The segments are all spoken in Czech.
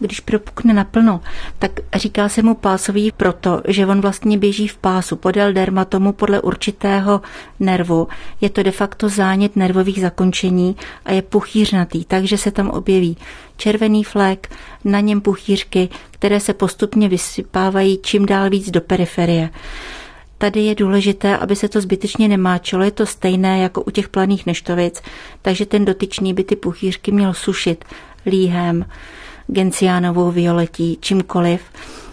Když propukne naplno, tak říká se mu pásový proto, že on vlastně běží v pásu podél dermatomu podle určitého nervu. Je to de facto zánět nervových zakončení a je puchýřnatý, takže se tam objeví červený flek, na něm puchýřky, které se postupně vysypávají čím dál víc do periferie. Tady je důležité, aby se to zbytečně nemáčelo, je to stejné jako u těch planých neštovic, takže ten dotyčný by ty puchýřky měl sušit líhem, genciánovou violetí, čímkoliv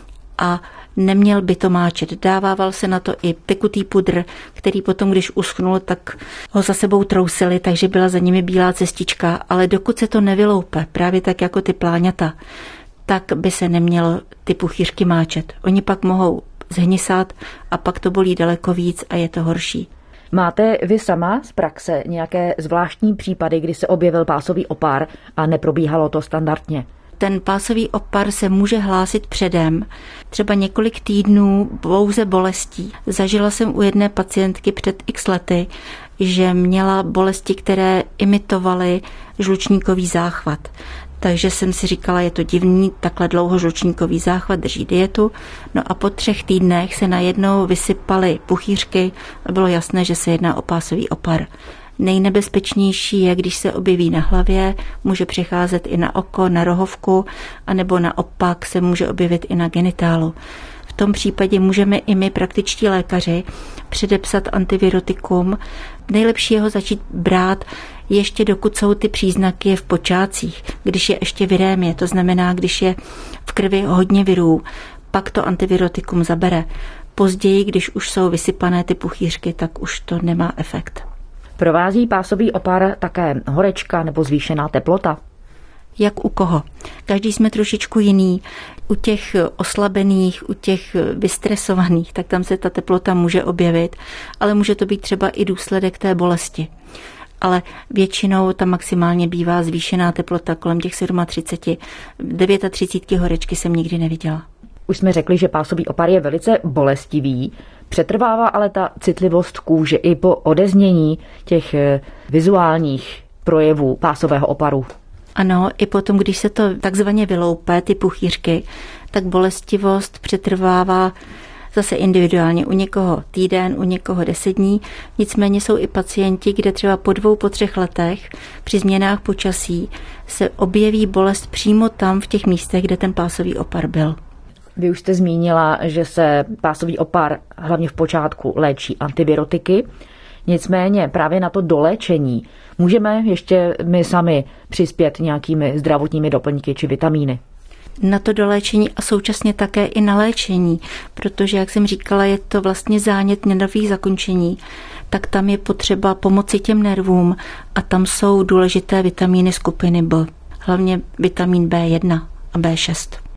a neměl by to máčet. Dávával se na to i tekutý pudr, který potom, když uschnul, tak ho za sebou trousili, takže byla za nimi bílá cestička, ale dokud se to nevyloupe, právě tak jako ty pláňata, tak by se nemělo ty puchýřky máčet. Oni pak mohou zhnisat a pak to bolí daleko víc a je to horší. Máte vy sama z praxe nějaké zvláštní případy, kdy se objevil pásový opar a neprobíhalo to standardně? Ten pásový opar se může hlásit předem, třeba několik týdnů pouze bolestí. Zažila jsem u jedné pacientky před x lety, že měla bolesti, které imitovaly žlučníkový záchvat. Takže jsem si říkala, je to divný, takhle dlouho žlučníkový záchvat, drží dietu. No a po 3 týdnech se najednou vysypaly puchýřky a bylo jasné, že se jedná o pásový opar. Nejnebezpečnější je, když se objeví na hlavě, může přicházet i na oko, na rohovku, anebo naopak se může objevit i na genitálu. V tom případě můžeme i my, praktičtí lékaři, předepsat antivirotikum. Nejlepší je ho začít brát ještě dokud jsou ty příznaky v počátcích, když je ještě virémie, to znamená, když je v krvi hodně virů, pak to antivirotikum zabere. Později, když už jsou vysypané ty puchýřky, tak už to nemá efekt. Provází pásový opar také horečka nebo zvýšená teplota? Jak u koho? Každý jsme trošičku jiný. U těch oslabených, u těch vystresovaných, tak tam se ta teplota může objevit, ale může to být třeba i důsledek té bolesti. Ale většinou tam maximálně bývá zvýšená teplota kolem těch 37. 39 horečky jsem nikdy neviděla. Už jsme řekli, že pásový opar je velice bolestivý. Přetrvává ale ta citlivost kůže i po odeznění těch vizuálních projevů pásového oparu. Ano, i potom, když se to takzvaně vyloupe, ty puchýřky, tak bolestivost přetrvává zase individuálně. U někoho týden, u někoho 10 dní. Nicméně jsou i pacienti, kde třeba po 2, po 3 letech při změnách počasí se objeví bolest přímo tam v těch místech, kde ten pásový opar byl. Vy už jste zmínila, že se pásový opar hlavně v počátku léčí antivirotiky. Nicméně právě na to doléčení můžeme ještě my sami přispět nějakými zdravotními doplňky či vitamíny. Na to doléčení a současně také i na léčení, protože, jak jsem říkala, je to vlastně zánět nervových zakončení, tak tam je potřeba pomoci těm nervům a tam jsou důležité vitamíny skupiny B, hlavně vitamin B1 a B6.